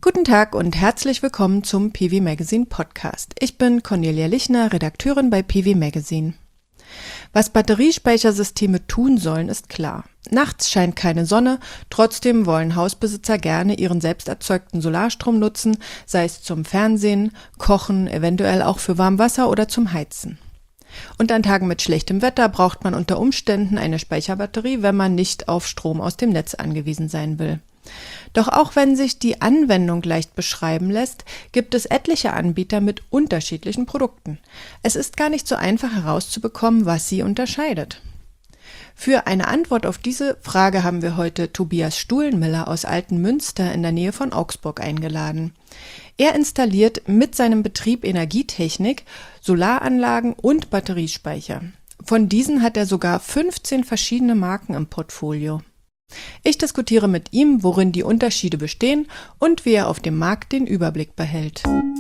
Guten Tag und herzlich willkommen zum PV Magazine Podcast. Ich bin Cornelia Lichner, Redakteurin bei PV Magazine. Was Batteriespeichersysteme tun sollen, ist klar. Nachts scheint keine Sonne, trotzdem wollen Hausbesitzer gerne ihren selbst erzeugten Solarstrom nutzen, sei es zum Fernsehen, Kochen, eventuell auch für Warmwasser oder zum Heizen. Und an Tagen mit schlechtem Wetter braucht man unter Umständen eine Speicherbatterie, wenn man nicht auf Strom aus dem Netz angewiesen sein will. Doch auch wenn sich die Anwendung leicht beschreiben lässt, gibt es etliche Anbieter mit unterschiedlichen Produkten. Es ist gar nicht so einfach herauszubekommen, was sie unterscheidet. Für eine Antwort auf diese Frage haben wir heute Tobias Stuhlenmiller aus Altenmünster in der Nähe von Augsburg eingeladen. Er installiert mit seinem Betrieb Energietechnik, Solaranlagen und Batteriespeicher. Von diesen hat er sogar 15 verschiedene Marken im Portfolio. Ich diskutiere mit ihm, worin die Unterschiede bestehen und wie er auf dem Markt den Überblick behält.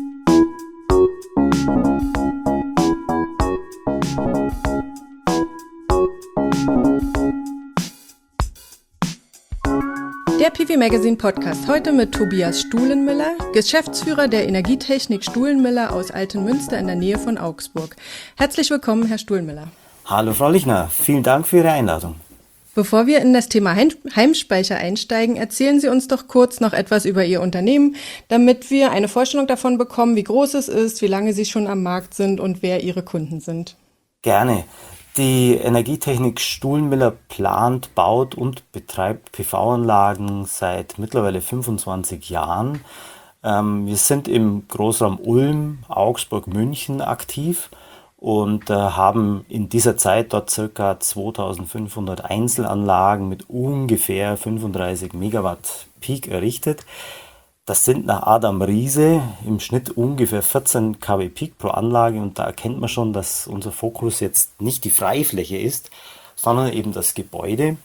Der PV Magazine Podcast heute mit Tobias Stuhlenmiller, Geschäftsführer der Energietechnik Stuhlenmiller aus Altenmünster in der Nähe von Augsburg. Herzlich willkommen, Herr Stuhlenmiller. Hallo Frau Lichner, vielen Dank für Ihre Einladung. Bevor wir in das Thema Heimspeicher einsteigen, erzählen Sie uns doch kurz noch etwas über Ihr Unternehmen, damit wir eine Vorstellung davon bekommen, wie groß es ist, wie lange Sie schon am Markt sind und wer Ihre Kunden sind. Gerne. Die Energietechnik Stuhlenmiller plant, baut und betreibt PV-Anlagen seit mittlerweile 25 Jahren. Wir sind im Großraum Ulm, Augsburg, München aktiv und haben in dieser Zeit dort ca. 2500 Einzelanlagen mit ungefähr 35 Megawatt Peak errichtet. Das sind nach Adam Riese im Schnitt ungefähr 14 kW Peak pro Anlage und da erkennt man schon, dass unser Fokus jetzt nicht die Freifläche ist, sondern eben das Gebäude.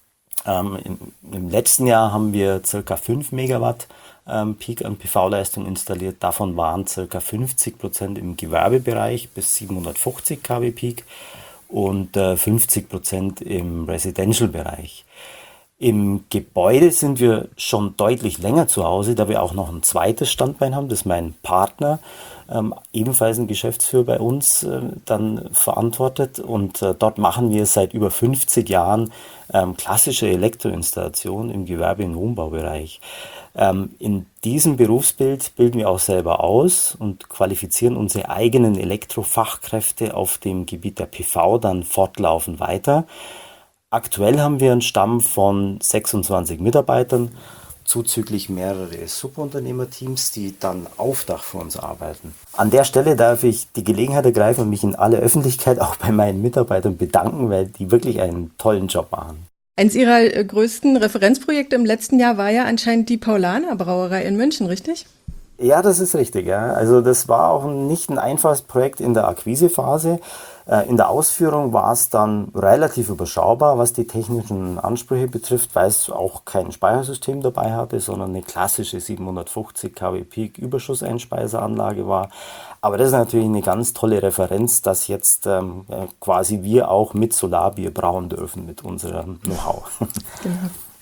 Im letzten Jahr haben wir ca. 5 Megawatt Peak an PV-Leistung installiert. Davon waren ca. 50% im Gewerbebereich bis 750 kW Peak und 50% im Residential-Bereich. Im Gebäude sind wir schon deutlich länger zu Hause, da wir auch noch ein zweites Standbein haben, das mein Partner, ebenfalls ein Geschäftsführer bei uns, dann verantwortet. Und dort machen wir seit über 50 Jahren klassische Elektroinstallation im Gewerbe- und Wohnbaubereich. In diesem Berufsbild bilden wir auch selber aus und qualifizieren unsere eigenen Elektrofachkräfte auf dem Gebiet der PV dann fortlaufend weiter. Aktuell haben wir einen Stamm von 26 Mitarbeitern, zuzüglich mehrere Subunternehmerteams, die dann auf Dach für uns arbeiten. An der Stelle darf ich die Gelegenheit ergreifen und mich in aller Öffentlichkeit auch bei meinen Mitarbeitern bedanken, weil die wirklich einen tollen Job machen. Eins Ihrer größten Referenzprojekte im letzten Jahr war ja anscheinend die Paulaner Brauerei in München, richtig? Ja, das ist richtig. Ja. Also das war auch nicht ein einfaches Projekt in der Akquisephase. In der Ausführung war es dann relativ überschaubar, was die technischen Ansprüche betrifft, weil es auch kein Speichersystem dabei hatte, sondern eine klassische 750 kW Peak Überschusseinspeiseranlage war. Aber das ist natürlich eine ganz tolle Referenz, dass jetzt quasi wir auch mit Solarbier brauen dürfen mit unserem Know-how. Genau.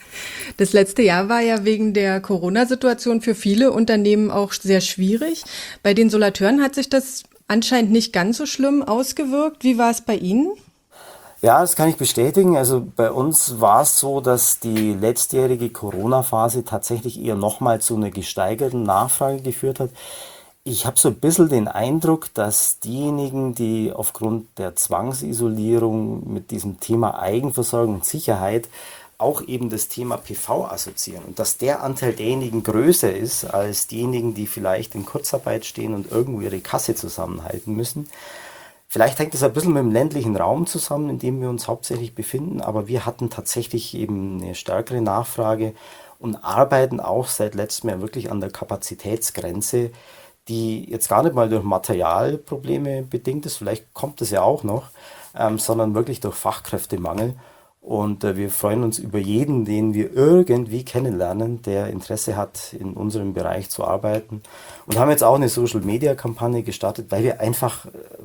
Das letzte Jahr war ja wegen der Corona-Situation für viele Unternehmen auch sehr schwierig. Bei den Solateuren hat sich das anscheinend nicht ganz so schlimm ausgewirkt. Wie war es bei Ihnen? Ja, das kann ich bestätigen. Also bei uns war es so, dass die letztjährige Corona-Phase tatsächlich eher nochmal zu einer gesteigerten Nachfrage geführt hat. Ich habe so ein bisschen den Eindruck, dass diejenigen, die aufgrund der Zwangsisolierung mit diesem Thema Eigenversorgung und Sicherheit auch eben das Thema PV assoziieren und dass der Anteil derjenigen größer ist als diejenigen, die vielleicht in Kurzarbeit stehen und irgendwo ihre Kasse zusammenhalten müssen. Vielleicht hängt es ein bisschen mit dem ländlichen Raum zusammen, in dem wir uns hauptsächlich befinden, aber wir hatten tatsächlich eben eine stärkere Nachfrage und arbeiten auch seit letztem Jahr wirklich an der Kapazitätsgrenze, die jetzt gar nicht mal durch Materialprobleme bedingt ist, vielleicht kommt es ja auch noch, sondern wirklich durch Fachkräftemangel. Und wir freuen uns über jeden, den wir irgendwie kennenlernen, der Interesse hat, in unserem Bereich zu arbeiten. Und haben jetzt auch eine Social-Media-Kampagne gestartet, weil wir einfach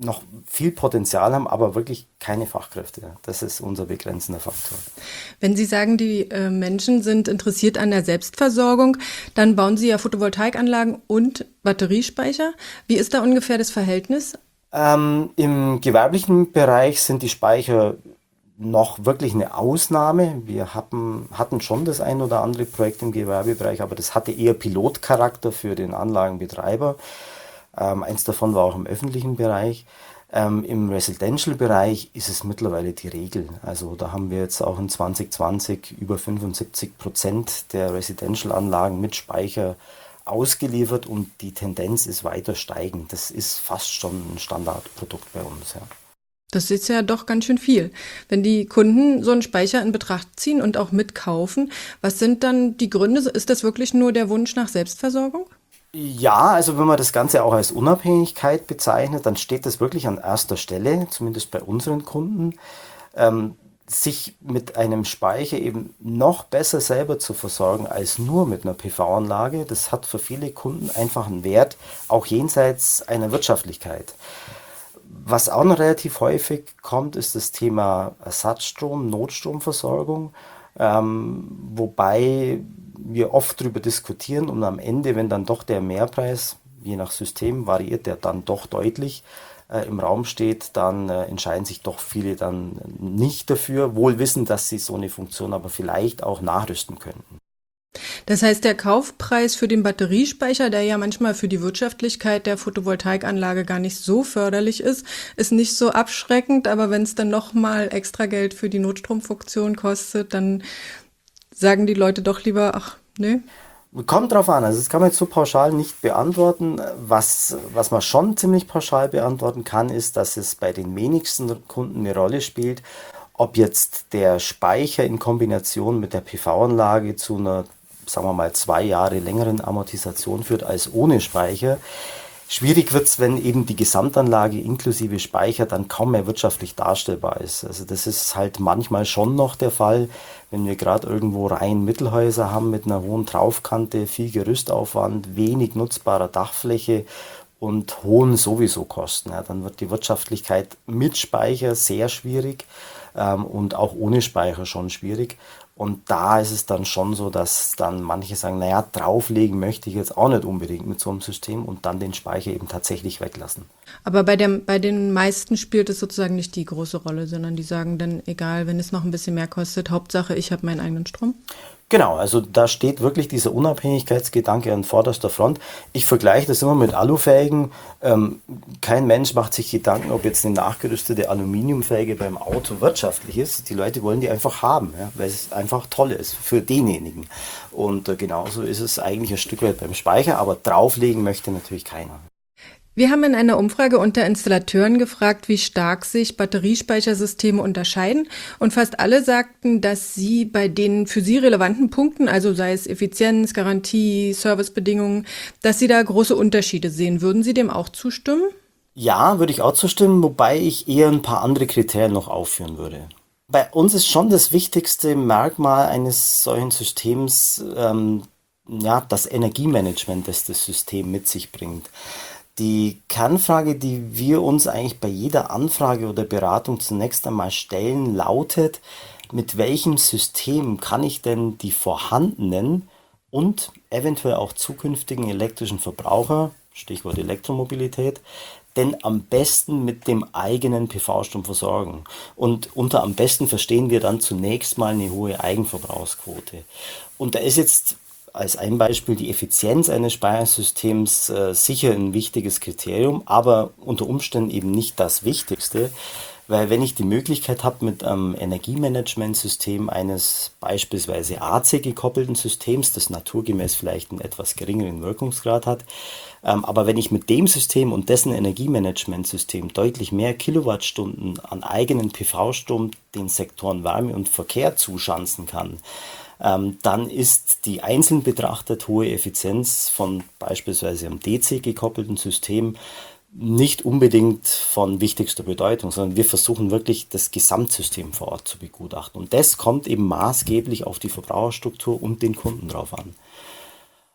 noch viel Potenzial haben, aber wirklich keine Fachkräfte. Das ist unser begrenzender Faktor. Wenn Sie sagen, die Menschen sind interessiert an der Selbstversorgung, dann bauen Sie ja Photovoltaikanlagen und Batteriespeicher. Wie ist da ungefähr das Verhältnis? Im gewerblichen Bereich sind die Speicher noch wirklich eine Ausnahme. Wir hatten schon das ein oder andere Projekt im Gewerbebereich, aber das hatte eher Pilotcharakter für den Anlagenbetreiber. Eins davon war auch im öffentlichen Bereich. Im Residential-Bereich ist es mittlerweile die Regel. Also da haben wir jetzt auch in 2020 über 75% der Residential-Anlagen mit Speicher ausgeliefert und die Tendenz ist weiter steigend. Das ist fast schon ein Standardprodukt bei uns. Ja. Das ist ja doch ganz schön viel. Wenn die Kunden so einen Speicher in Betracht ziehen und auch mitkaufen, was sind dann die Gründe? Ist das wirklich nur der Wunsch nach Selbstversorgung? Ja, also wenn man das Ganze auch als Unabhängigkeit bezeichnet, dann steht das wirklich an erster Stelle, zumindest bei unseren Kunden, sich mit einem Speicher eben noch besser selber zu versorgen als nur mit einer PV-Anlage. Das hat für viele Kunden einfach einen Wert, auch jenseits einer Wirtschaftlichkeit. Was auch noch relativ häufig kommt, ist das Thema Ersatzstrom, Notstromversorgung, wobei wir oft darüber diskutieren und am Ende, wenn dann doch der Mehrpreis, je nach System variiert der dann doch deutlich, im Raum steht, dann entscheiden sich doch viele dann nicht dafür, wohl wissend, dass sie so eine Funktion aber vielleicht auch nachrüsten könnten. Das heißt, der Kaufpreis für den Batteriespeicher, der ja manchmal für die Wirtschaftlichkeit der Photovoltaikanlage gar nicht so förderlich ist nicht so abschreckend, aber wenn es dann nochmal extra Geld für die Notstromfunktion kostet, dann sagen die Leute doch lieber, ach, nee. Kommt drauf an, also das kann man jetzt so pauschal nicht beantworten. Was man schon ziemlich pauschal beantworten kann, ist, dass es bei den wenigsten Kunden eine Rolle spielt, ob jetzt der Speicher in Kombination mit der PV-Anlage zu einer, sagen wir mal, 2 Jahre längeren Amortisation führt als ohne Speicher. Schwierig wird es, wenn eben die Gesamtanlage inklusive Speicher dann kaum mehr wirtschaftlich darstellbar ist. Also das ist halt manchmal schon noch der Fall, wenn wir gerade irgendwo Reihen Mittelhäuser haben mit einer hohen Traufkante, viel Gerüstaufwand, wenig nutzbarer Dachfläche und hohen sowieso Kosten. Ja, dann wird die Wirtschaftlichkeit mit Speicher sehr schwierig und auch ohne Speicher schon schwierig. Und da ist es dann schon so, dass dann manche sagen, naja, drauflegen möchte ich jetzt auch nicht unbedingt mit so einem System und dann den Speicher eben tatsächlich weglassen. Aber bei den meisten spielt es sozusagen nicht die große Rolle, sondern die sagen dann, egal, wenn es noch ein bisschen mehr kostet, Hauptsache, ich habe meinen eigenen Strom. Genau, also da steht wirklich dieser Unabhängigkeitsgedanke an vorderster Front. Ich vergleiche das immer mit Alufelgen. Kein Mensch macht sich Gedanken, ob jetzt eine nachgerüstete Aluminiumfelge beim Auto wirtschaftlich ist. Die Leute wollen die einfach haben, ja, weil es einfach toll ist für denjenigen. Und genauso ist es eigentlich ein Stück weit beim Speicher, aber drauflegen möchte natürlich keiner. Wir haben in einer Umfrage unter Installateuren gefragt, wie stark sich Batteriespeichersysteme unterscheiden. Und fast alle sagten, dass sie bei den für sie relevanten Punkten, also sei es Effizienz, Garantie, Servicebedingungen, dass sie da große Unterschiede sehen. Würden Sie dem auch zustimmen? Ja, würde ich auch zustimmen, wobei ich eher ein paar andere Kriterien noch aufführen würde. Bei uns ist schon das wichtigste Merkmal eines solchen Systems, ja, das Energiemanagement, das das System mit sich bringt. Die Kernfrage, die wir uns eigentlich bei jeder Anfrage oder Beratung zunächst einmal stellen, lautet, mit welchem System kann ich denn die vorhandenen und eventuell auch zukünftigen elektrischen Verbraucher, Stichwort Elektromobilität, denn am besten mit dem eigenen PV-Strom versorgen? Und unter am besten verstehen wir dann zunächst mal eine hohe Eigenverbrauchsquote. Und da ist jetzt als ein Beispiel die Effizienz eines Speichersystems sicher ein wichtiges Kriterium, aber unter Umständen eben nicht das Wichtigste, weil wenn ich die Möglichkeit habe, mit einem Energiemanagementsystem eines beispielsweise AC gekoppelten Systems, das naturgemäß vielleicht einen etwas geringeren Wirkungsgrad hat, aber wenn ich mit dem System und dessen Energiemanagementsystem deutlich mehr Kilowattstunden an eigenen PV-Strom den Sektoren Wärme und Verkehr zuschanzen kann, dann ist die einzeln betrachtet hohe Effizienz von beispielsweise einem DC gekoppelten System nicht unbedingt von wichtigster Bedeutung, sondern wir versuchen wirklich das Gesamtsystem vor Ort zu begutachten. Und das kommt eben maßgeblich auf die Verbraucherstruktur und den Kunden drauf an.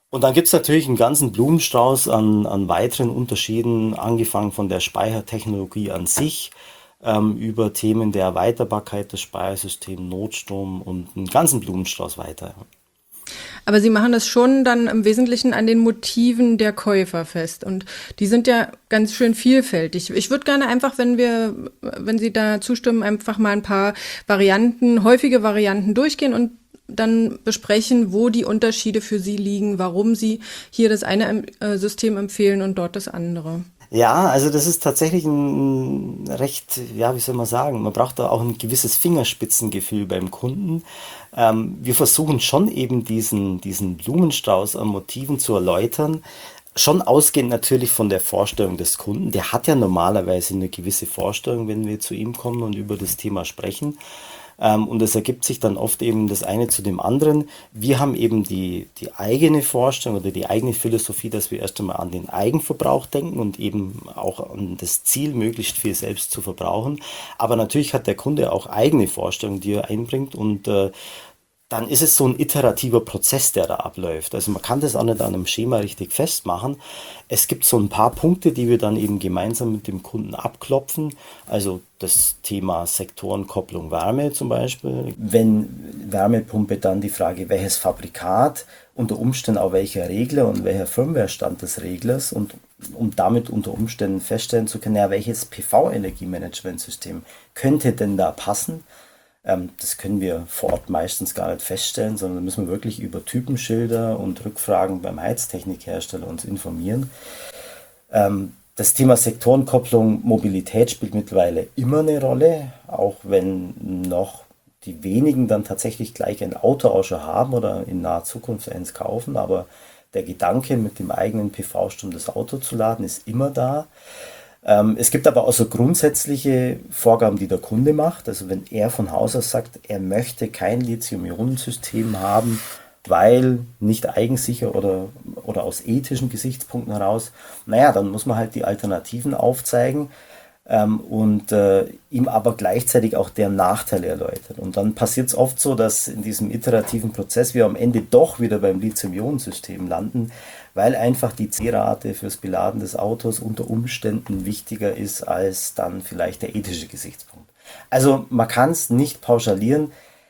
Und dann gibt es natürlich einen ganzen Blumenstrauß an weiteren Unterschieden, angefangen von der Speichertechnologie an sich, über Themen der Erweiterbarkeit des Speichersystems, Notstrom und einen ganzen Blumenstrauß weiter. Aber Sie machen das schon dann im Wesentlichen an den Motiven der Käufer fest. Und die sind ja ganz schön vielfältig. Ich würde gerne einfach, wenn Sie da zustimmen, einfach mal ein paar Varianten, häufige Varianten durchgehen und dann besprechen, wo die Unterschiede für Sie liegen, warum Sie hier das eine System empfehlen und dort das andere. Ja, also das ist tatsächlich ein recht, ja, wie soll man sagen, man braucht da auch ein gewisses Fingerspitzengefühl beim Kunden. Wir versuchen schon eben diesen Blumenstrauß an Motiven zu erläutern, schon ausgehend natürlich von der Vorstellung des Kunden. Der hat ja normalerweise eine gewisse Vorstellung, wenn wir zu ihm kommen und über das Thema sprechen. Und es ergibt sich dann oft eben das eine zu dem anderen. Wir haben eben die eigene Vorstellung oder die eigene Philosophie, dass wir erst einmal an den Eigenverbrauch denken und eben auch an das Ziel, möglichst viel selbst zu verbrauchen. Aber natürlich hat der Kunde auch eigene Vorstellungen, die er einbringt, und dann ist es so ein iterativer Prozess, der da abläuft. Also man kann das auch nicht an einem Schema richtig festmachen. Es gibt so ein paar Punkte, die wir dann eben gemeinsam mit dem Kunden abklopfen. Also das Thema Sektorenkopplung Wärme zum Beispiel. Wenn Wärmepumpe, dann die Frage, welches Fabrikat, unter Umständen auch welcher Regler und welcher Firmwarestand des Reglers, und um damit unter Umständen feststellen zu können, ja, welches PV-Energiemanagementsystem könnte denn da passen. Das können wir vor Ort meistens gar nicht feststellen, sondern müssen wir wirklich über Typenschilder und Rückfragen beim Heiztechnikhersteller uns informieren. Das Thema Sektorenkopplung, Mobilität spielt mittlerweile immer eine Rolle, auch wenn noch die wenigen dann tatsächlich gleich ein Auto auch schon haben oder in naher Zukunft eins kaufen. Aber der Gedanke, mit dem eigenen PV-Strom das Auto zu laden, ist immer da. Es gibt aber auch so grundsätzliche Vorgaben, die der Kunde macht. Also wenn er von Haus aus sagt, er möchte kein Lithium-Ionen-System haben, weil nicht eigensicher oder aus ethischen Gesichtspunkten heraus, naja, dann muss man halt die Alternativen aufzeigen, und ihm aber gleichzeitig auch deren Nachteile erläutern. Und dann passiert es oft so, dass in diesem iterativen Prozess wir am Ende doch wieder beim Lithium-Ionen-System landen, weil einfach die C-Rate fürs Beladen des Autos unter Umständen wichtiger ist als dann vielleicht der ethische Gesichtspunkt. Also man kann es nicht pauschalieren.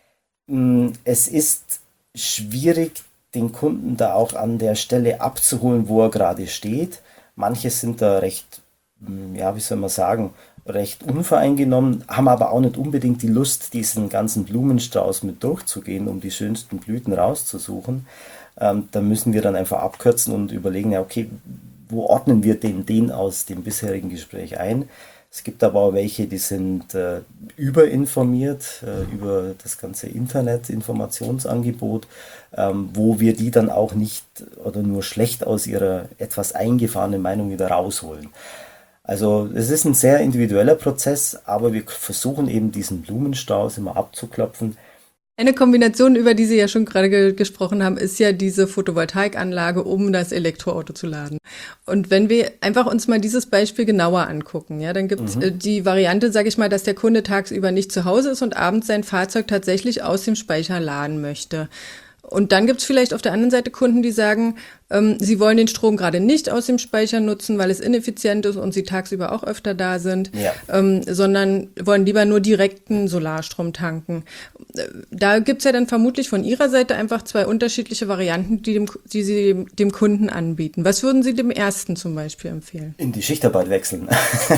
Es ist schwierig, den Kunden da auch an der Stelle abzuholen, wo er gerade steht. Manche sind da recht, ja, wie soll man sagen, recht unvoreingenommen, haben aber auch nicht unbedingt die Lust, diesen ganzen Blumenstrauß mit durchzugehen, um die schönsten Blüten rauszusuchen. Da müssen wir dann einfach abkürzen und überlegen, ja, okay, wo ordnen wir den aus dem bisherigen Gespräch ein? Es gibt aber auch welche, die sind überinformiert über das ganze Internet-Informationsangebot, wo wir die dann auch nicht oder nur schlecht aus ihrer etwas eingefahrenen Meinung wieder rausholen. Also es ist ein sehr individueller Prozess, aber wir versuchen eben diesen Blumenstrauß immer abzuklopfen. Eine Kombination, über die Sie ja schon gerade gesprochen haben, ist ja diese Photovoltaikanlage, um das Elektroauto zu laden. Und wenn wir einfach uns mal dieses Beispiel genauer angucken, ja, dann gibt es die Variante, sage ich mal, dass der Kunde tagsüber nicht zu Hause ist und abends sein Fahrzeug tatsächlich aus dem Speicher laden möchte. Und dann gibt es vielleicht auf der anderen Seite Kunden, die sagen, sie wollen den Strom gerade nicht aus dem Speicher nutzen, weil es ineffizient ist und sie tagsüber auch öfter da sind, Ja. sondern wollen lieber nur direkten Solarstrom tanken. Da gibt es ja dann vermutlich von Ihrer Seite einfach zwei unterschiedliche Varianten, die Sie dem Kunden anbieten. Was würden Sie dem ersten zum Beispiel empfehlen? In die Schichtarbeit wechseln.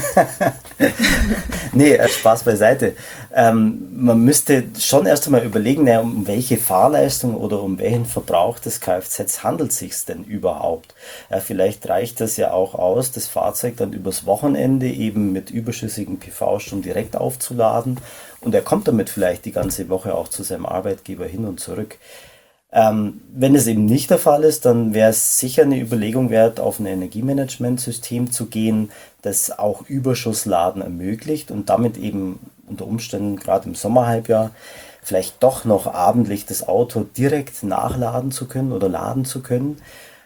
Nee, Spaß beiseite. Man müsste schon erst einmal überlegen, naja, um welche Fahrleistung oder um welchen Verbrauch des Kfz handelt es sich denn überhaupt? Ja, vielleicht reicht das ja auch aus, das Fahrzeug dann übers Wochenende eben mit überschüssigem PV-Strom direkt aufzuladen, und er kommt damit vielleicht die ganze Woche auch zu seinem Arbeitgeber hin und zurück. Wenn es eben nicht der Fall ist, dann wäre es sicher eine Überlegung wert, auf ein Energiemanagementsystem zu gehen, das auch Überschussladen ermöglicht und damit eben unter Umständen gerade im Sommerhalbjahr vielleicht doch noch abendlich das Auto direkt nachladen zu können oder laden zu können.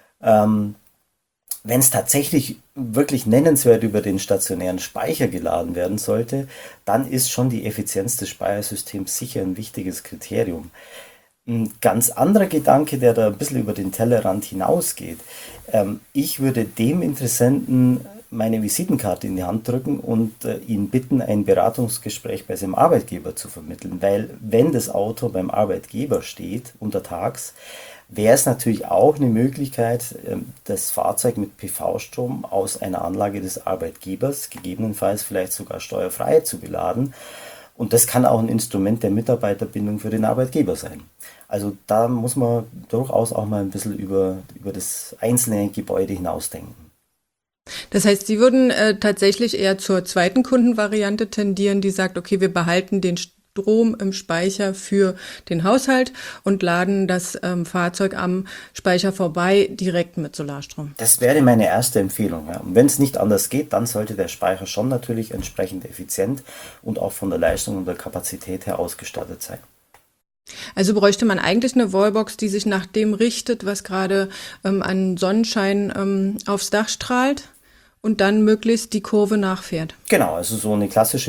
Wenn es tatsächlich wirklich nennenswert über den stationären Speicher geladen werden sollte, dann ist schon die Effizienz des Speichersystems sicher ein wichtiges Kriterium. Ein ganz anderer Gedanke, der da ein bisschen über den Tellerrand hinausgeht. Ich würde dem Interessenten meine Visitenkarte in die Hand drücken und ihn bitten, ein Beratungsgespräch bei seinem Arbeitgeber zu vermitteln. Weil wenn das Auto beim Arbeitgeber steht, untertags, wäre es natürlich auch eine Möglichkeit, das Fahrzeug mit PV-Strom aus einer Anlage des Arbeitgebers, gegebenenfalls vielleicht sogar steuerfrei zu beladen. Und das kann auch ein Instrument der Mitarbeiterbindung für den Arbeitgeber sein. Also da muss man durchaus auch mal ein bisschen über das einzelne Gebäude hinausdenken. Das heißt, Sie würden tatsächlich eher zur zweiten Kundenvariante tendieren, die sagt, okay, wir behalten den Strom im Speicher für den Haushalt und laden das Fahrzeug am Speicher vorbei direkt mit Solarstrom. Das wäre meine erste Empfehlung. Ja. Und wenn es nicht anders geht, dann sollte der Speicher schon natürlich entsprechend effizient und auch von der Leistung und der Kapazität her ausgestattet sein. Also bräuchte man eigentlich eine Wallbox, die sich nach dem richtet, was gerade an Sonnenschein aufs Dach strahlt und dann möglichst die Kurve nachfährt. Genau, also so eine klassische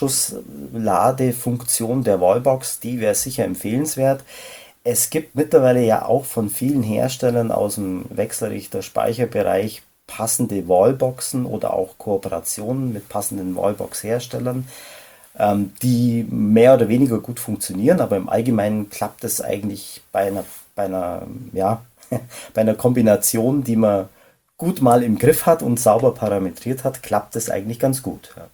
Überschussladefunktion der Wallbox, die wäre sicher empfehlenswert. Es gibt mittlerweile ja auch von vielen Herstellern aus dem Wechselrichter-Speicherbereich passende Wallboxen oder auch Kooperationen mit passenden Wallbox-Herstellern, die mehr oder weniger gut funktionieren, aber im Allgemeinen klappt es eigentlich ja, bei einer Kombination, die man gut mal im Griff hat und sauber parametriert hat, klappt es eigentlich ganz gut. Ja.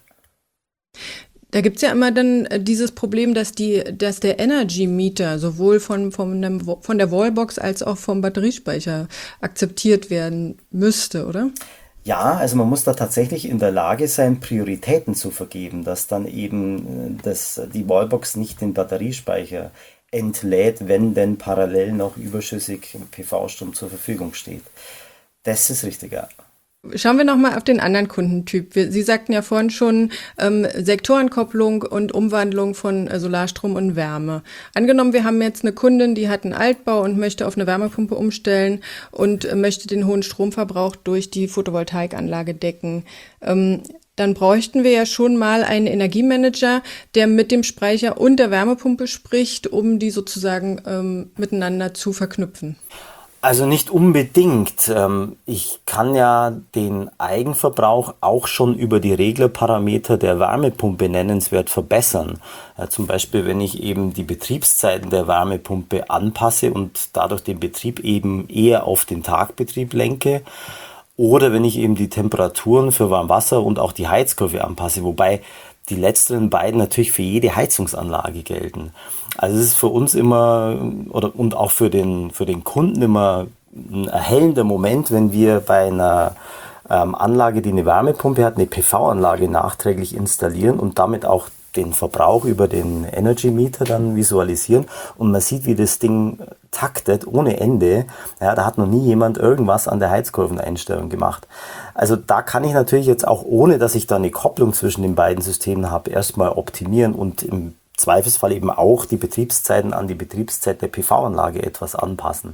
Da gibt's ja immer dann dieses Problem, dass der Energy Meter sowohl von der Wallbox als auch vom Batteriespeicher akzeptiert werden müsste, oder? Ja, also man muss da tatsächlich in der Lage sein, Prioritäten zu vergeben, dass dann eben die Wallbox nicht den Batteriespeicher entlädt, wenn denn parallel noch überschüssig PV-Strom zur Verfügung steht. Das ist richtig, ja. Schauen wir nochmal auf den anderen Kundentyp. Sie sagten ja vorhin schon Sektorenkopplung und Umwandlung von Solarstrom und Wärme. Angenommen, wir haben jetzt eine Kundin, die hat einen Altbau und möchte auf eine Wärmepumpe umstellen und möchte den hohen Stromverbrauch durch die Photovoltaikanlage decken. Dann bräuchten wir ja schon mal einen Energiemanager, der mit dem Speicher und der Wärmepumpe spricht, um die sozusagen miteinander zu verknüpfen. Also nicht unbedingt. Ich kann ja den Eigenverbrauch auch schon über die Reglerparameter der Wärmepumpe nennenswert verbessern. Zum Beispiel, wenn ich eben die Betriebszeiten der Wärmepumpe anpasse und dadurch den Betrieb eben eher auf den Tagbetrieb lenke. Oder wenn ich eben die Temperaturen für Warmwasser und auch die Heizkurve anpasse, wobei die letzteren beiden natürlich für jede Heizungsanlage gelten. Also es ist für uns immer und auch für den Kunden immer ein erhellender Moment, wenn wir bei einer Anlage, die eine Wärmepumpe hat, eine PV-Anlage nachträglich installieren und damit auch den Verbrauch über den Energy Meter dann visualisieren und man sieht, wie das Ding taktet ohne Ende. Ja, da hat noch nie jemand irgendwas an der Heizkurveneinstellung gemacht. Also da kann ich natürlich jetzt auch, ohne dass ich da eine Kopplung zwischen den beiden Systemen habe, erstmal optimieren und im Zweifelsfall eben auch die Betriebszeiten an die Betriebszeit der PV-Anlage etwas anpassen.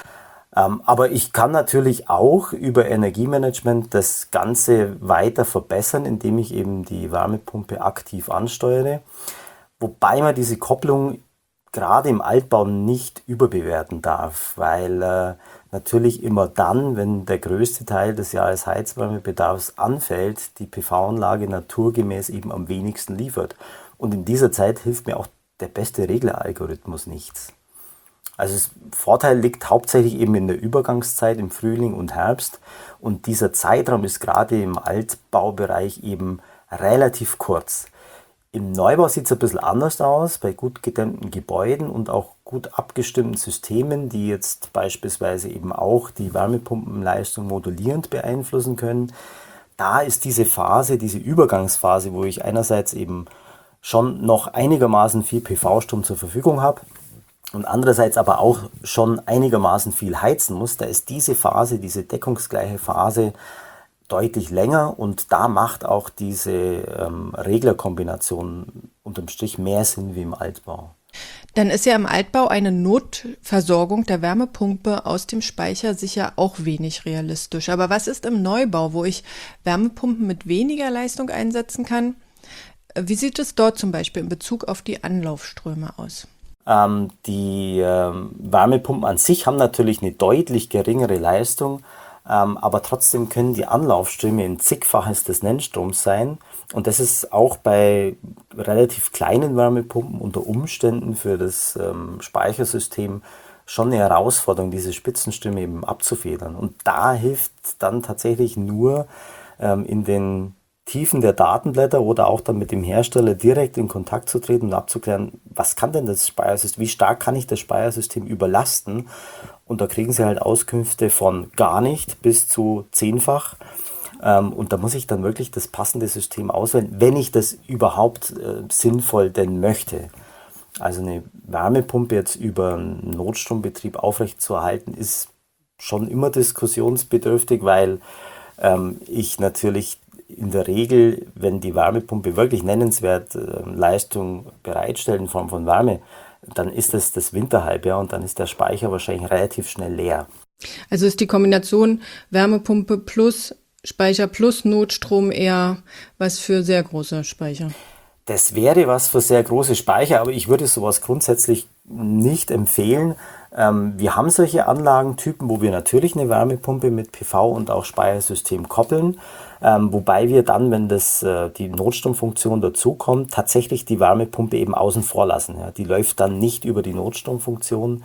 Aber ich kann natürlich auch über Energiemanagement das Ganze weiter verbessern, indem ich eben die Wärmepumpe aktiv ansteuere. Wobei man diese Kopplung gerade im Altbau nicht überbewerten darf, weil natürlich immer dann, wenn der größte Teil des Jahresheizwärmebedarfs anfällt, die PV-Anlage naturgemäß eben am wenigsten liefert. Und in dieser Zeit hilft mir auch der beste Regleralgorithmus nichts. Also das Vorteil liegt hauptsächlich eben in der Übergangszeit im Frühling und Herbst und dieser Zeitraum ist gerade im Altbaubereich eben relativ kurz. Im Neubau sieht es ein bisschen anders aus, bei gut gedämmten Gebäuden und auch gut abgestimmten Systemen, die jetzt beispielsweise eben auch die Wärmepumpenleistung modulierend beeinflussen können. Da ist diese Phase, diese Übergangsphase, wo ich einerseits eben schon noch einigermaßen viel PV-Strom zur Verfügung habe, und andererseits aber auch schon einigermaßen viel heizen muss, da ist diese Phase, diese deckungsgleiche Phase deutlich länger und da macht auch diese Reglerkombination unterm Strich mehr Sinn wie im Altbau. Dann ist ja im Altbau eine Notversorgung der Wärmepumpe aus dem Speicher sicher auch wenig realistisch. Aber was ist im Neubau, wo ich Wärmepumpen mit weniger Leistung einsetzen kann? Wie sieht es dort zum Beispiel in Bezug auf die Anlaufströme aus? Die Wärmepumpen an sich haben natürlich eine deutlich geringere Leistung, aber trotzdem können die Anlaufströme ein Zigfaches des Nennstroms sein. Und das ist auch bei relativ kleinen Wärmepumpen unter Umständen für das Speichersystem schon eine Herausforderung, diese Spitzenströme eben abzufedern. Und da hilft dann tatsächlich nur in den Tiefen der Datenblätter oder auch dann mit dem Hersteller direkt in Kontakt zu treten und abzuklären, was kann denn das Speichersystem, wie stark kann ich das Speichersystem überlasten? Und da kriegen sie halt Auskünfte von gar nicht bis zu 10-fach. Und da muss ich dann wirklich das passende System auswählen, wenn ich das überhaupt sinnvoll denn möchte. Also eine Wärmepumpe jetzt über einen Notstrombetrieb aufrechtzuerhalten, ist schon immer diskussionsbedürftig, weil ich natürlich in der Regel, wenn die Wärmepumpe wirklich nennenswert Leistung bereitstellt in Form von Wärme, dann ist das Winterhalbjahr und dann ist der Speicher wahrscheinlich relativ schnell leer. Also ist die Kombination Wärmepumpe plus Speicher plus Notstrom eher was für sehr große Speicher? Das wäre was für sehr große Speicher, aber ich würde sowas grundsätzlich nicht empfehlen. Wir haben solche Anlagentypen, wo wir natürlich eine Wärmepumpe mit PV und auch Speichersystem koppeln, wobei wir dann, wenn die Notstromfunktion dazukommt, tatsächlich die Wärmepumpe eben außen vor lassen. Ja. Die läuft dann nicht über die Notstromfunktion,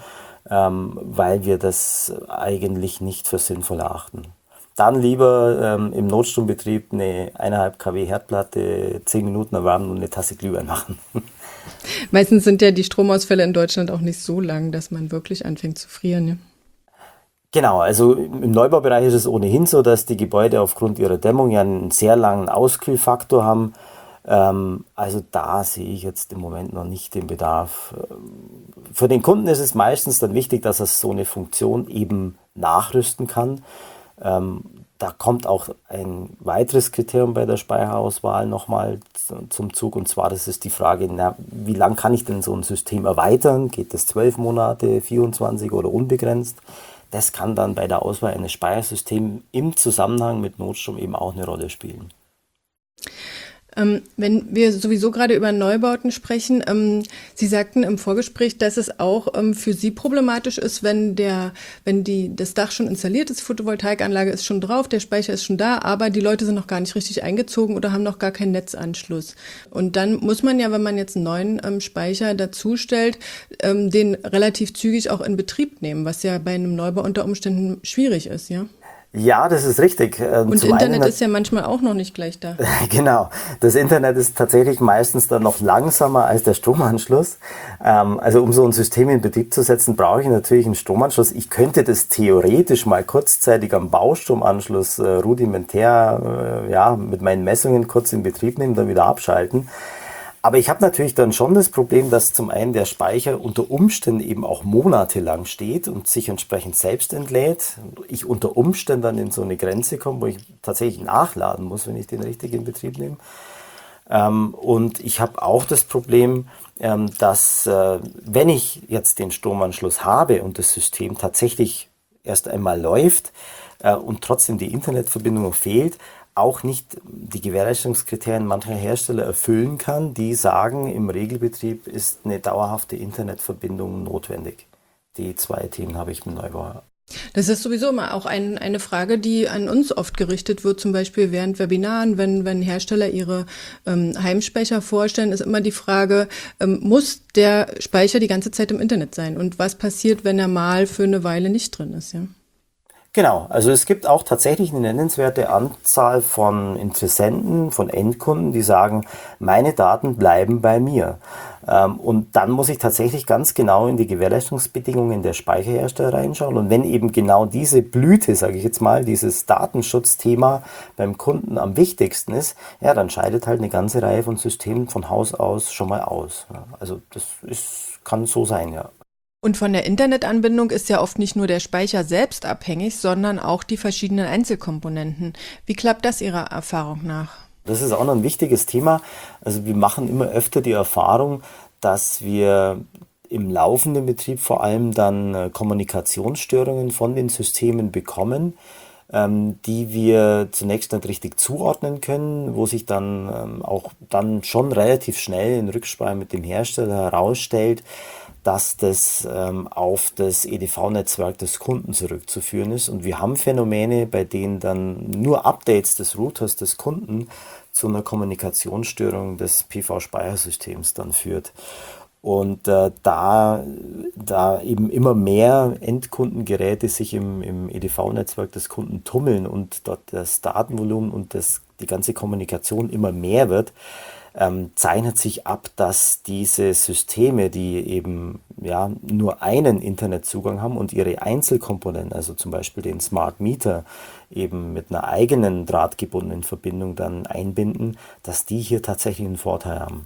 weil wir das eigentlich nicht für sinnvoll erachten. Dann lieber im Notstrombetrieb eine 1,5 kW Herdplatte 10 Minuten erwärmen und eine Tasse Glühwein machen. Meistens sind ja die Stromausfälle in Deutschland auch nicht so lang, dass man wirklich anfängt zu frieren. Ja? Genau, also im Neubaubereich ist es ohnehin so, dass die Gebäude aufgrund ihrer Dämmung ja einen sehr langen Auskühlfaktor haben. Also da sehe ich jetzt im Moment noch nicht den Bedarf. Für den Kunden ist es meistens dann wichtig, dass er so eine Funktion eben nachrüsten kann. Da kommt auch ein weiteres Kriterium bei der Speicherauswahl nochmal zum Zug, und zwar das ist die Frage, wie lang kann ich denn so ein System erweitern? Geht das 12 Monate, 24 oder unbegrenzt? Das kann dann bei der Auswahl eines Speichersystems im Zusammenhang mit Notstrom eben auch eine Rolle spielen. Wenn wir sowieso gerade über Neubauten sprechen, Sie sagten im Vorgespräch, dass es auch für Sie problematisch ist, wenn das Dach schon installiert ist, die Photovoltaikanlage ist schon drauf, der Speicher ist schon da, aber die Leute sind noch gar nicht richtig eingezogen oder haben noch gar keinen Netzanschluss. Und dann muss man ja, wenn man jetzt einen neuen Speicher dazustellt, den relativ zügig auch in Betrieb nehmen, was ja bei einem Neubau unter Umständen schwierig ist, ja? Ja, das ist richtig. Und Internet ist ja manchmal auch noch nicht gleich da. Genau, das Internet ist tatsächlich meistens dann noch langsamer als der Stromanschluss. Also um so ein System in Betrieb zu setzen, brauche ich natürlich einen Stromanschluss. Ich könnte das theoretisch mal kurzzeitig am Baustromanschluss rudimentär mit meinen Messungen kurz in Betrieb nehmen, dann wieder abschalten. Aber ich habe natürlich dann schon das Problem, dass zum einen der Speicher unter Umständen eben auch monatelang steht und sich entsprechend selbst entlädt. Ich unter Umständen dann in so eine Grenze komme, wo ich tatsächlich nachladen muss, wenn ich den richtig in Betrieb nehme. Und ich habe auch das Problem, dass wenn ich jetzt den Stromanschluss habe und das System tatsächlich erst einmal läuft und trotzdem die Internetverbindung noch fehlt, auch nicht die Gewährleistungskriterien mancher Hersteller erfüllen kann, die sagen, im Regelbetrieb ist eine dauerhafte Internetverbindung notwendig. Die zwei Themen habe ich mit Neubau. Das ist sowieso immer auch eine Frage, die an uns oft gerichtet wird, zum Beispiel während Webinaren, wenn Hersteller ihre Heimspeicher vorstellen, ist immer die Frage, muss der Speicher die ganze Zeit im Internet sein? Und was passiert, wenn er mal für eine Weile nicht drin ist? Ja? Genau, also es gibt auch tatsächlich eine nennenswerte Anzahl von Interessenten, von Endkunden, die sagen, meine Daten bleiben bei mir. Und dann muss ich tatsächlich ganz genau in die Gewährleistungsbedingungen der Speicherhersteller reinschauen. Und wenn eben genau diese Blüte, sage ich jetzt mal, dieses Datenschutzthema beim Kunden am wichtigsten ist, ja, dann scheidet halt eine ganze Reihe von Systemen von Haus aus schon mal aus. Also kann so sein, ja. Und von der Internetanbindung ist ja oft nicht nur der Speicher selbst abhängig, sondern auch die verschiedenen Einzelkomponenten. Wie klappt das Ihrer Erfahrung nach? Das ist auch noch ein wichtiges Thema. Also wir machen immer öfter die Erfahrung, dass wir im laufenden Betrieb vor allem dann Kommunikationsstörungen von den Systemen bekommen, die wir zunächst nicht richtig zuordnen können, wo sich dann auch dann schon relativ schnell in Rücksprache mit dem Hersteller herausstellt, dass das auf das EDV-Netzwerk des Kunden zurückzuführen ist. Und wir haben Phänomene, bei denen dann nur Updates des Routers des Kunden zu einer Kommunikationsstörung des PV-Speichersystems dann führt. Und da eben immer mehr Endkundengeräte sich im EDV-Netzwerk des Kunden tummeln und dort das Datenvolumen und die ganze Kommunikation immer mehr wird, zeichnet sich ab, dass diese Systeme, die eben ja nur einen Internetzugang haben und ihre Einzelkomponenten, also zum Beispiel den Smart Meter, eben mit einer eigenen drahtgebundenen Verbindung dann einbinden, dass die hier tatsächlich einen Vorteil haben.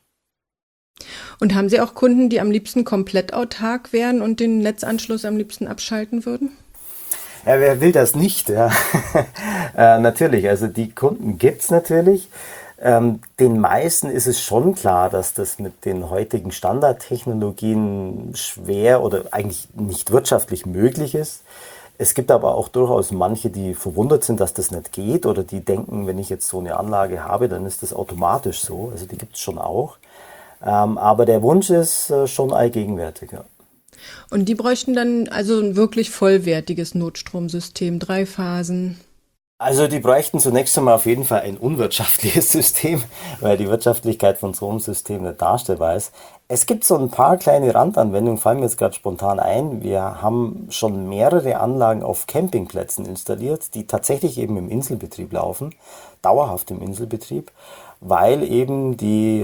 Und haben Sie auch Kunden, die am liebsten komplett autark wären und den Netzanschluss am liebsten abschalten würden? Ja, wer will das nicht? Ja? Natürlich, also die Kunden gibt's natürlich. Den meisten ist es schon klar, dass das mit den heutigen Standardtechnologien schwer oder eigentlich nicht wirtschaftlich möglich ist. Es gibt aber auch durchaus manche, die verwundert sind, dass das nicht geht oder die denken, wenn ich jetzt so eine Anlage habe, dann ist das automatisch so. Also die gibt es schon auch. Aber der Wunsch ist schon allgegenwärtig. Ja. Und die bräuchten dann also ein wirklich vollwertiges Notstromsystem, 3 Phasen. Also die bräuchten zunächst einmal auf jeden Fall ein unwirtschaftliches System, weil die Wirtschaftlichkeit von so einem System nicht darstellbar ist. Es gibt so ein paar kleine Randanwendungen, fallen mir jetzt gerade spontan ein. Wir haben schon mehrere Anlagen auf Campingplätzen installiert, die tatsächlich eben im Inselbetrieb laufen, dauerhaft im Inselbetrieb, weil eben die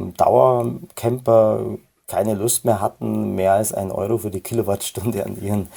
Dauercamper keine Lust mehr hatten, mehr als 1 Euro für die Kilowattstunde an ihren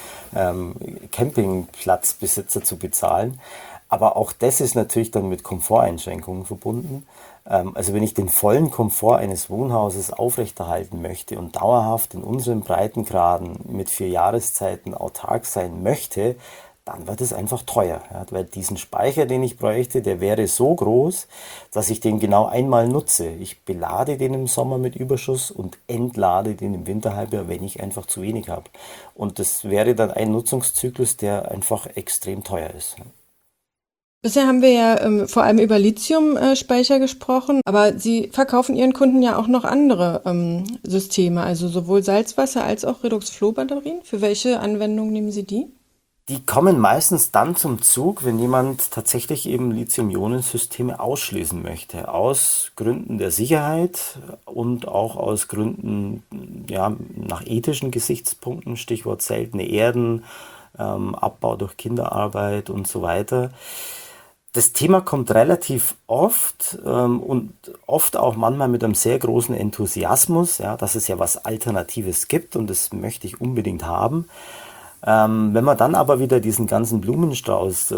Campingplatzbesitzer zu bezahlen. Aber auch das ist natürlich dann mit Komforteinschränkungen verbunden. Also wenn ich den vollen Komfort eines Wohnhauses aufrechterhalten möchte und dauerhaft in unseren Breitengraden mit 4 Jahreszeiten autark sein möchte, dann wird es einfach teuer. Ja, weil diesen Speicher, den ich bräuchte, der wäre so groß, dass ich den genau einmal nutze. Ich belade den im Sommer mit Überschuss und entlade den im Winterhalbjahr, wenn ich einfach zu wenig habe. Und das wäre dann ein Nutzungszyklus, der einfach extrem teuer ist. Bisher haben wir ja vor allem über Lithium-Speicher gesprochen, aber Sie verkaufen Ihren Kunden ja auch noch andere Systeme, also sowohl Salzwasser als auch Redox-Flow-Batterien. Für welche Anwendung nehmen Sie die? Die kommen meistens dann zum Zug, wenn jemand tatsächlich eben Lithium-Ionen-Systeme ausschließen möchte. Aus Gründen der Sicherheit und auch aus Gründen, ja, nach ethischen Gesichtspunkten, Stichwort seltene Erden, Abbau durch Kinderarbeit und so weiter. Das Thema kommt relativ oft und oft auch manchmal mit einem sehr großen Enthusiasmus, ja, dass es ja was Alternatives gibt und das möchte ich unbedingt haben. Wenn man dann aber wieder diesen ganzen Blumenstrauß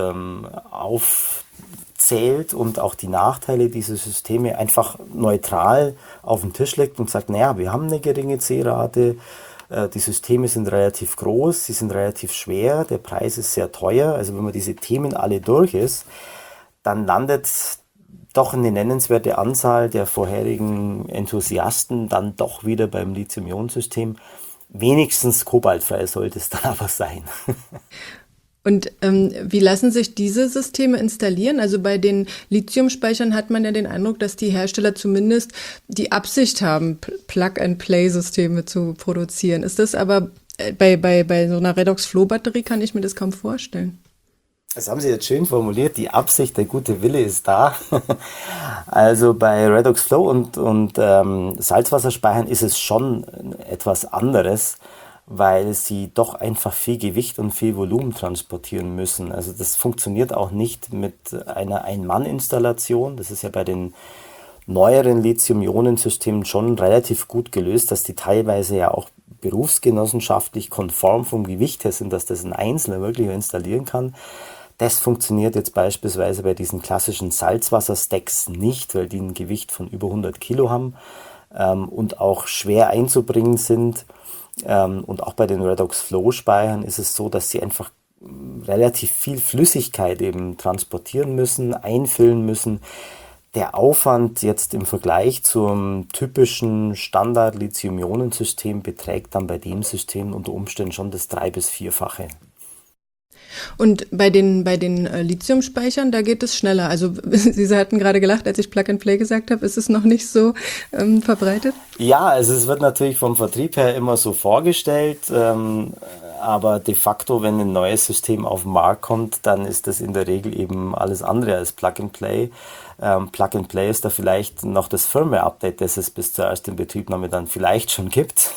aufzählt und auch die Nachteile dieser Systeme einfach neutral auf den Tisch legt und sagt, naja, wir haben eine geringe C-Rate, die Systeme sind relativ groß, sie sind relativ schwer, der Preis ist sehr teuer. Also wenn man diese Themen alle durch ist, dann landet doch eine nennenswerte Anzahl der vorherigen Enthusiasten dann doch wieder beim Lithium-Ionen-System. Wenigstens kobaltfrei sollte es dann aber sein. Und wie lassen sich diese Systeme installieren? Also bei den Lithiumspeichern hat man ja den Eindruck, dass die Hersteller zumindest die Absicht haben, Plug-and-Play-Systeme zu produzieren. Ist das aber bei so einer Redox-Flow-Batterie kann ich mir das kaum vorstellen. Das haben Sie jetzt schön formuliert. Die Absicht, der gute Wille ist da. Also bei Redox Flow und Salzwasserspeichern ist es schon etwas anderes, weil sie doch einfach viel Gewicht und viel Volumen transportieren müssen. Also das funktioniert auch nicht mit einer Ein-Mann-Installation. Das ist ja bei den neueren Lithium-Ionen-Systemen schon relativ gut gelöst, dass die teilweise ja auch berufsgenossenschaftlich konform vom Gewicht her sind, dass das ein Einzelner wirklich installieren kann. Das funktioniert jetzt beispielsweise bei diesen klassischen Salzwasserstacks nicht, weil die ein Gewicht von über 100 Kilo haben und auch schwer einzubringen sind. Und auch bei den Redox Flow Speichern ist es so, dass sie einfach relativ viel Flüssigkeit eben transportieren müssen, einfüllen müssen. Der Aufwand jetzt im Vergleich zum typischen Standard-Lithium-Ionen-System beträgt dann bei dem System unter Umständen schon das 3- bis 4-fache. Und bei den Lithiumspeichern, da geht es schneller. Also Sie hatten gerade gelacht, als ich Plug and Play gesagt habe, ist es noch nicht so verbreitet? Ja, also es wird natürlich vom Vertrieb her immer so vorgestellt, aber de facto, wenn ein neues System auf den Markt kommt, dann ist das in der Regel eben alles andere als Plug and Play. Plug and Play ist da vielleicht noch das Firmware-Update, das es bis zur ersten Betriebnahme dann vielleicht schon gibt.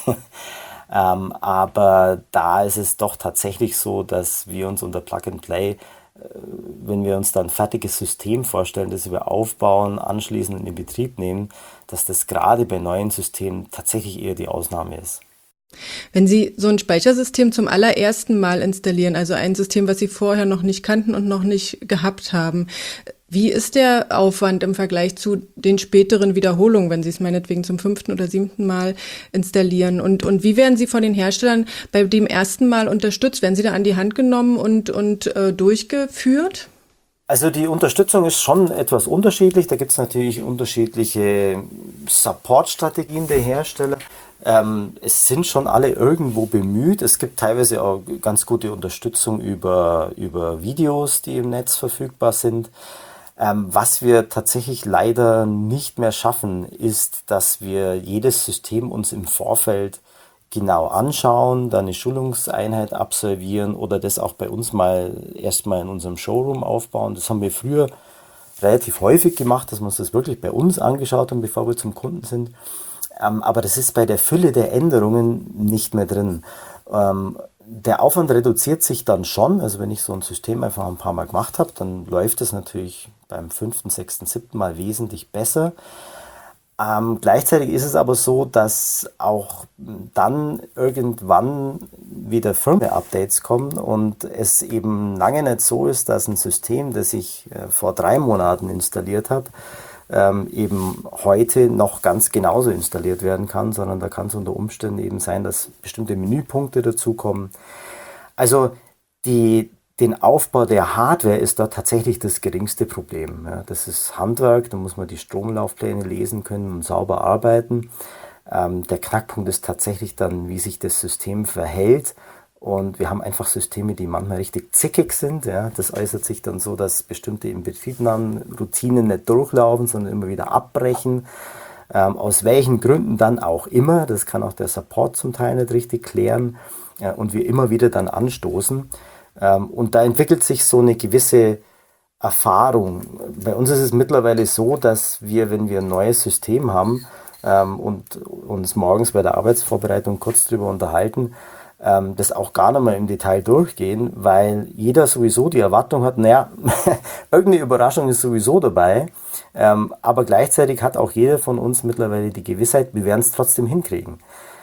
Aber da ist es doch tatsächlich so, dass wir uns unter Plug and Play, wenn wir uns dann ein fertiges System vorstellen, das wir aufbauen, anschließend in den Betrieb nehmen, dass das gerade bei neuen Systemen tatsächlich eher die Ausnahme ist. Wenn Sie so ein Speichersystem zum allerersten Mal installieren, also ein System, was Sie vorher noch nicht kannten und noch nicht gehabt haben, wie ist der Aufwand im Vergleich zu den späteren Wiederholungen, wenn Sie es meinetwegen zum 5. oder 7. Mal installieren? Und wie werden Sie von den Herstellern bei dem ersten Mal unterstützt? Werden Sie da an die Hand genommen und durchgeführt? Also die Unterstützung ist schon etwas unterschiedlich. Da gibt es natürlich unterschiedliche Support-Strategien der Hersteller. Es sind schon alle irgendwo bemüht. Es gibt teilweise auch ganz gute Unterstützung über Videos, die im Netz verfügbar sind. Was wir tatsächlich leider nicht mehr schaffen, ist, dass wir jedes System uns im Vorfeld genau anschauen, dann eine Schulungseinheit absolvieren oder das auch bei uns erstmal in unserem Showroom aufbauen. Das haben wir früher relativ häufig gemacht, dass wir uns das wirklich bei uns angeschaut haben, bevor wir zum Kunden sind. Aber das ist bei der Fülle der Änderungen nicht mehr drin. Der Aufwand reduziert sich dann schon. Also wenn ich so ein System einfach ein paar Mal gemacht habe, dann läuft es natürlich beim 5., 6., 7. Mal wesentlich besser. Gleichzeitig ist es aber so, dass auch dann irgendwann wieder Firmware-Updates kommen und es eben lange nicht so ist, dass ein System, das ich vor 3 Monaten installiert habe, eben heute noch ganz genauso installiert werden kann, sondern da kann es unter Umständen eben sein, dass bestimmte Menüpunkte dazukommen. Also den Aufbau der Hardware ist da tatsächlich das geringste Problem. Ja, das ist Handwerk, da muss man die Stromlaufpläne lesen können und sauber arbeiten. Der Knackpunkt ist tatsächlich dann, wie sich das System verhält. Und wir haben einfach Systeme, die manchmal richtig zickig sind. Ja. Das äußert sich dann so, dass bestimmte Inbetriebnahmenroutinen nicht durchlaufen, sondern immer wieder abbrechen. Aus welchen Gründen dann auch immer. Das kann auch der Support zum Teil nicht richtig klären. Und wir immer wieder dann anstoßen. Und da entwickelt sich so eine gewisse Erfahrung. Bei uns ist es mittlerweile so, dass wir, wenn wir ein neues System haben und uns morgens bei der Arbeitsvorbereitung kurz drüber unterhalten, das auch gar nicht mehr im Detail durchgehen, weil jeder sowieso die Erwartung hat, naja, irgendeine Überraschung ist sowieso dabei, aber gleichzeitig hat auch jeder von uns mittlerweile die Gewissheit, wir werden es trotzdem hinkriegen.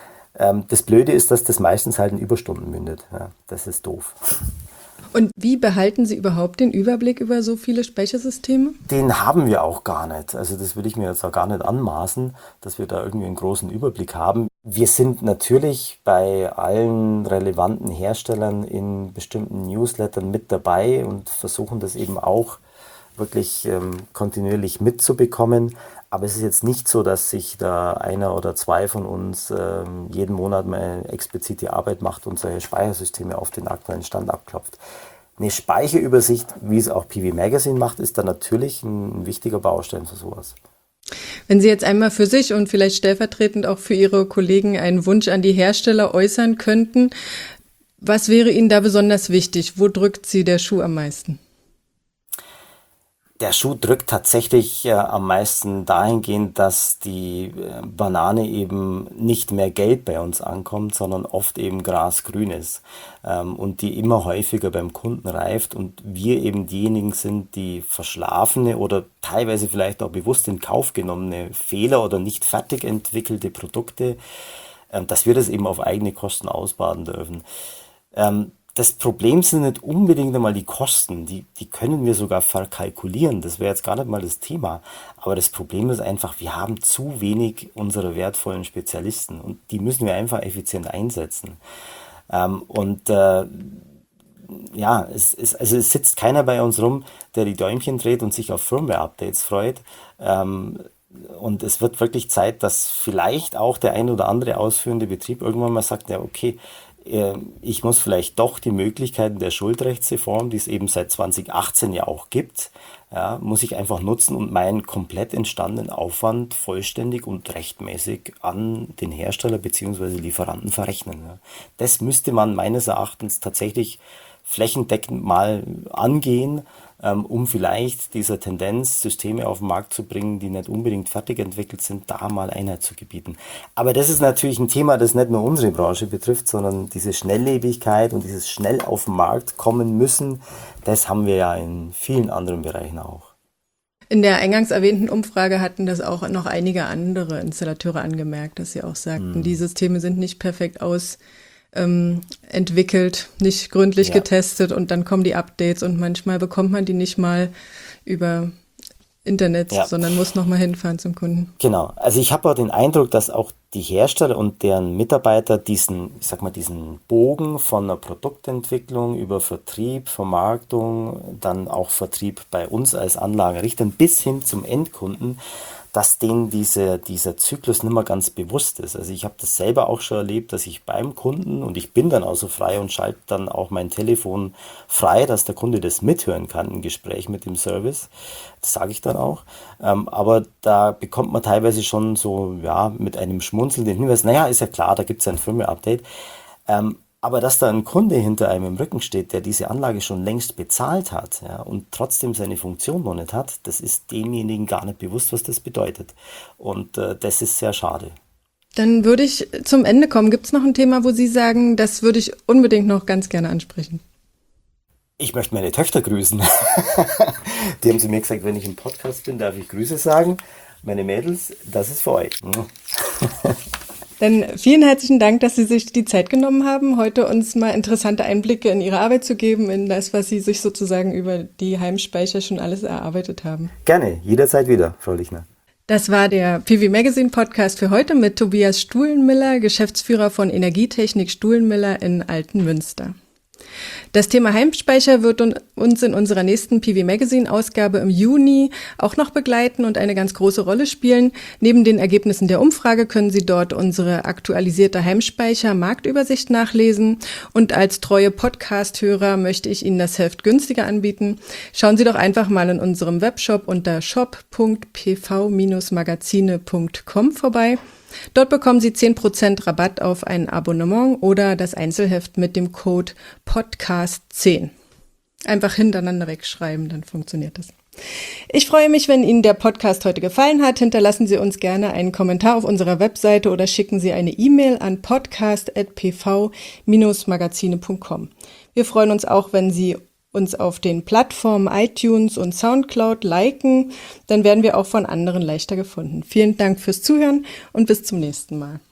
Das Blöde ist, dass das meistens halt in Überstunden mündet. Ja, das ist doof. Und wie behalten Sie überhaupt den Überblick über so viele Speichersysteme? Den haben wir auch gar nicht. Also das will ich mir jetzt auch gar nicht anmaßen, dass wir da irgendwie einen großen Überblick haben. Wir sind natürlich bei allen relevanten Herstellern in bestimmten Newslettern mit dabei und versuchen das eben auch wirklich kontinuierlich mitzubekommen. Aber es ist jetzt nicht so, dass sich da einer oder zwei von uns jeden Monat mal explizit die Arbeit macht und solche Speichersysteme auf den aktuellen Stand abklopft. Eine Speicherübersicht, wie es auch PV Magazine macht, ist da natürlich ein wichtiger Baustein für sowas. Wenn Sie jetzt einmal für sich und vielleicht stellvertretend auch für Ihre Kollegen einen Wunsch an die Hersteller äußern könnten, was wäre Ihnen da besonders wichtig? Wo drückt Sie der Schuh am meisten? Der Schuh drückt tatsächlich am meisten dahingehend, dass die Banane eben nicht mehr gelb bei uns ankommt, sondern oft eben grasgrün ist und die immer häufiger beim Kunden reift und wir eben diejenigen sind, die verschlafene oder teilweise vielleicht auch bewusst in Kauf genommene Fehler oder nicht fertig entwickelte Produkte, dass wir das eben auf eigene Kosten ausbaden dürfen. Das Problem sind nicht unbedingt einmal die Kosten, die können wir sogar verkalkulieren, das wäre jetzt gar nicht mal das Thema. Aber das Problem ist einfach, wir haben zu wenig unserer wertvollen Spezialisten und die müssen wir einfach effizient einsetzen. Ja, es sitzt keiner bei uns rum, der die Däumchen dreht und sich auf Firmware-Updates freut. Und es wird wirklich Zeit, dass vielleicht auch der ein oder andere ausführende Betrieb irgendwann mal sagt, ja okay, ich muss vielleicht doch die Möglichkeiten der Schuldrechtsreform, die es eben seit 2018 ja auch gibt, ja, muss ich einfach nutzen und meinen komplett entstandenen Aufwand vollständig und rechtmäßig an den Hersteller bzw. Lieferanten verrechnen. Ja. Das müsste man meines Erachtens tatsächlich flächendeckend mal angehen, um vielleicht dieser Tendenz, Systeme auf den Markt zu bringen, die nicht unbedingt fertig entwickelt sind, da mal Einhalt zu gebieten. Aber das ist natürlich ein Thema, das nicht nur unsere Branche betrifft, sondern diese Schnelllebigkeit und dieses schnell auf den Markt kommen müssen, das haben wir ja in vielen anderen Bereichen auch. In der eingangs erwähnten Umfrage hatten das auch noch einige andere Installateure angemerkt, dass sie auch sagten, die Systeme sind nicht perfekt entwickelt, nicht gründlich getestet und dann kommen die Updates und manchmal bekommt man die nicht mal über Internet, sondern muss nochmal hinfahren zum Kunden. Genau, also ich habe auch den Eindruck, dass auch die Hersteller und deren Mitarbeiter diesen Bogen von der Produktentwicklung über Vertrieb, Vermarktung, dann auch Vertrieb bei uns als Anlagenrichtern bis hin zum Endkunden, dass denen dieser Zyklus nicht mehr ganz bewusst ist. Also ich habe das selber auch schon erlebt, dass ich beim Kunden, und ich bin dann auch so frei und schalte dann auch mein Telefon frei, dass der Kunde das mithören kann im Gespräch mit dem Service. Das sage ich dann auch. Aber da bekommt man teilweise schon so, ja, mit einem Schmunzeln den Hinweis, naja, ist ja klar, da gibt es ein Firmware-Update. Aber dass da ein Kunde hinter einem im Rücken steht, der diese Anlage schon längst bezahlt hat, ja, und trotzdem seine Funktion noch nicht hat, das ist demjenigen gar nicht bewusst, was das bedeutet. Und das ist sehr schade. Dann würde ich zum Ende kommen. Gibt es noch ein Thema, wo Sie sagen, das würde ich unbedingt noch ganz gerne ansprechen? Ich möchte meine Töchter grüßen. Die haben zu mir gesagt, wenn ich im Podcast bin, darf ich Grüße sagen. Meine Mädels, das ist für euch. Dann vielen herzlichen Dank, dass Sie sich die Zeit genommen haben, heute uns mal interessante Einblicke in Ihre Arbeit zu geben, in das, was Sie sich sozusagen über die Heimspeicher schon alles erarbeitet haben. Gerne, jederzeit wieder, Frau Lichner. Das war der PV Magazine Podcast für heute mit Tobias Stuhlenmiller, Geschäftsführer von Energietechnik Stuhlenmiller in Altenmünster. Das Thema Heimspeicher wird uns in unserer nächsten PV Magazine Ausgabe im Juni auch noch begleiten und eine ganz große Rolle spielen. Neben den Ergebnissen der Umfrage können Sie dort unsere aktualisierte Heimspeicher-Marktübersicht nachlesen. Und als treue Podcast-Hörer möchte ich Ihnen das Heft günstiger anbieten. Schauen Sie doch einfach mal in unserem Webshop unter shop.pv-magazine.com vorbei. Dort bekommen Sie 10% Rabatt auf ein Abonnement oder das Einzelheft mit dem Code PODCAST10. Einfach hintereinander wegschreiben, dann funktioniert das. Ich freue mich, wenn Ihnen der Podcast heute gefallen hat. Hinterlassen Sie uns gerne einen Kommentar auf unserer Webseite oder schicken Sie eine E-Mail an podcast@pv-magazine.com. Wir freuen uns auch, wenn Sie uns auf den Plattformen iTunes und Soundcloud liken, dann werden wir auch von anderen leichter gefunden. Vielen Dank fürs Zuhören und bis zum nächsten Mal.